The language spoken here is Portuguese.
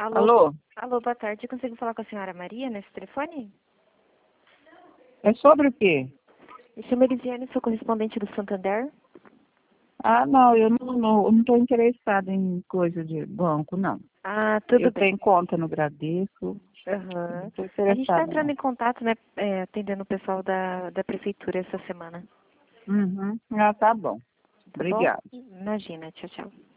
Alô? Alô? Alô, boa tarde. Eu consigo falar com a senhora Maria nesse telefone? É sobre o quê? Me chamo Elisiane, sou correspondente do Santander. Ah, não, eu não estou interessada em coisa de banco, não. Ah, tudo Eu bem. tenho conta no Bradesco, não Aham. estou A gente está interessada, entrando não. em contato, né, atendendo o pessoal da prefeitura essa semana. Uhum. Ah, tá bom. Tá bom? Obrigada. Imagina. Tchau, tchau.